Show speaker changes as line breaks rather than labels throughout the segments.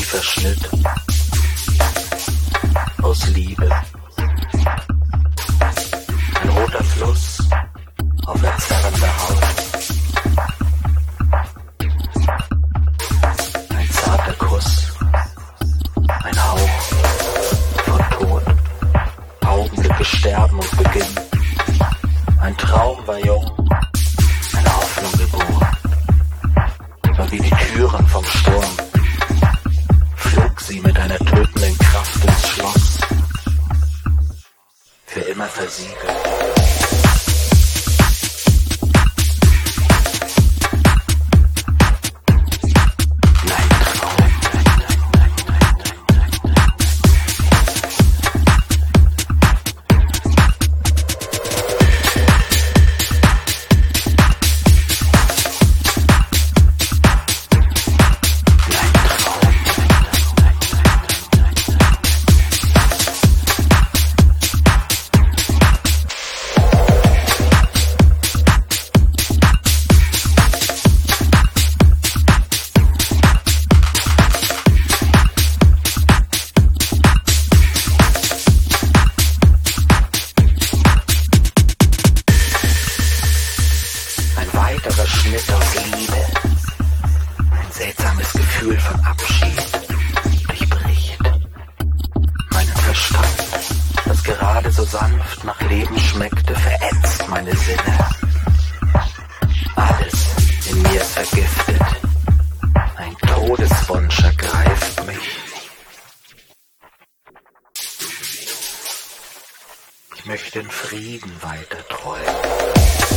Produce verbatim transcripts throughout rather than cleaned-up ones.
tiefer Schnitt aus Liebe. Ein roter Fluss auf erzerrender Haut. Ein zarter Kuss, ein Hauch von Tod. Augenblicke sterben und beginnen. Ein Traum war jung, eine Hoffnung geboren. Aber wie die Türen vom Sturm flog sie mit einer tötenden Kraft ins Schloss, für immer versiegelt. Schnitt aus Liebe, ein seltsames Gefühl von Abschied durchbricht meinen Verstand, das gerade so sanft nach Leben schmeckte, verätzt meine Sinne. Alles in mir ist vergiftet, ein Todeswunsch ergreift mich. Ich möchte in Frieden weiter träumen.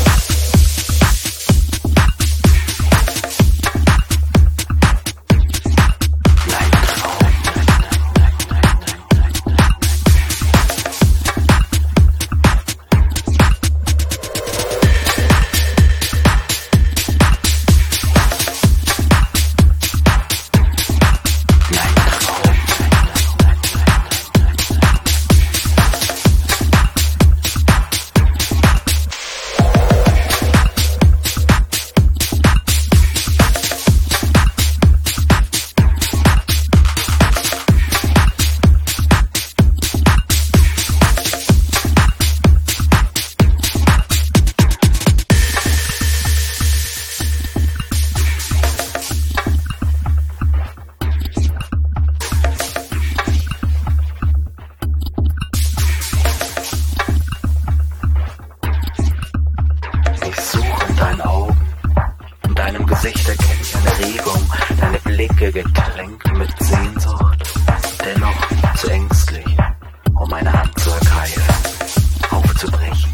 Gesicht erkenne ich eine Regung, deine Blicke getränkt mit Sehnsucht, dennoch zu ängstlich, um meine Hand zu ergreifen, aufzubrechen.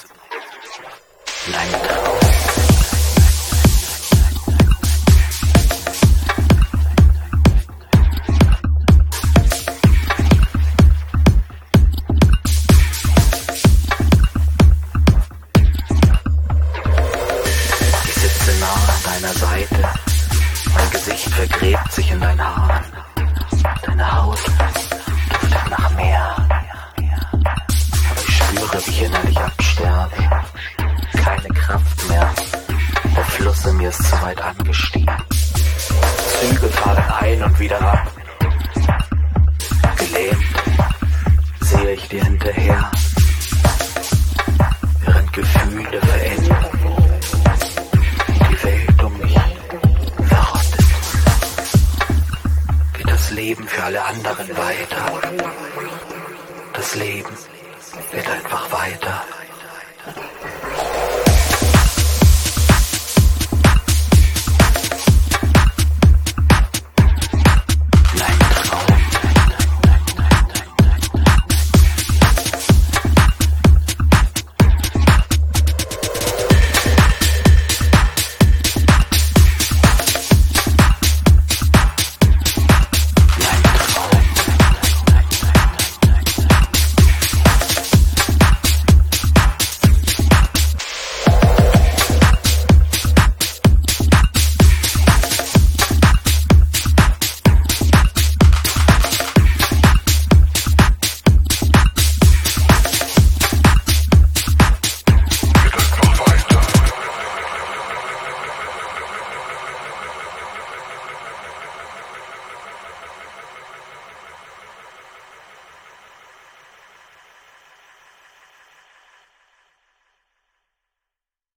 Nein, Traum. Deiner Seite, mein Gesicht vergräbt sich in deinen Haaren, deine Haut duftet nach Meer, aber ich spüre, wie ich innerlich absterbe, keine Kraft mehr, der Fluss in mir ist zu weit angestiegen, Züge fahren ein und wieder ab, gelähmt sehe ich dir hinterher, während Gefühle verändern. Das Leben für alle anderen weiter. Das Leben wird einfach weiter.